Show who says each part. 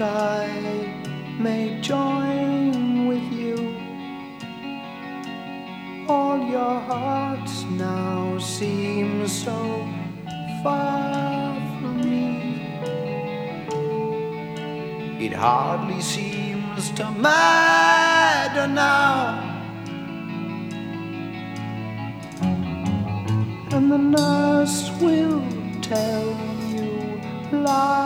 Speaker 1: I may join with you. All your hearts now seem so far from me. It hardly seems to matter now, and the nurse will tell you lies.